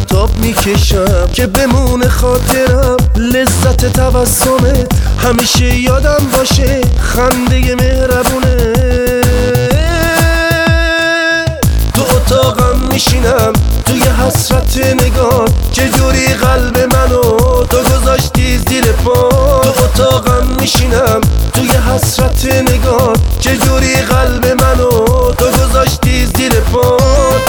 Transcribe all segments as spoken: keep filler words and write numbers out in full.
مهتاب میکشم که بمونه خاطرم، لذت تبسمت همیشه یادم باشه، خنده مهربونه. تو اتاقم میشینم توی حسرت نگاه، چجوری قلب منو تو گذاشتی زیر پا. تو اتاقم میشینم توی حسرت نگاه، چجوری قلب منو تو گذاشتی زیر پا.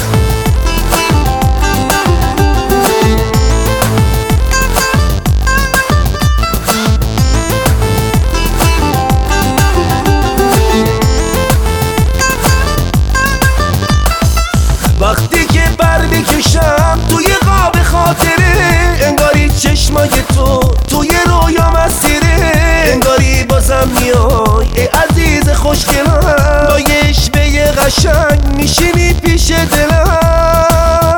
وقتی که بر بکشم توی قاب خاطره، انگاری چشمای تو توی رویا مسیره، انگاری بازم میای ای عزیز خوشگلم، با یه عشوه قشنگ میشینی پیش دلم.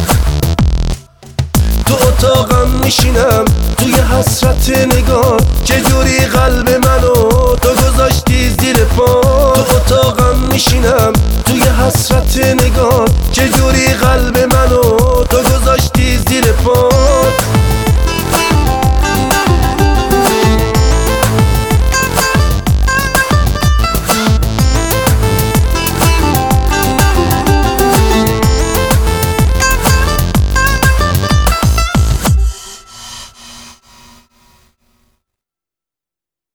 تو اتاقم میشینم توی حسرت نگاه، چجوری قلب منو تو گذاشتی زیر پا. تو اتاقم میشینم توی حسرت نگاه، چجوری قلب منو